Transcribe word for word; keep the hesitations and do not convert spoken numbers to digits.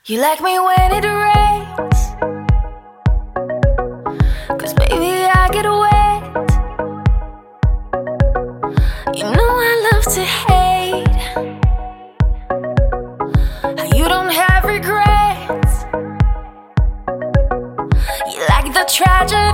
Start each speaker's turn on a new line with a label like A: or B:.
A: You like me when it rains, 'cause baby I get wet. You know I love to hate how you don't have regrets. You like the tragedy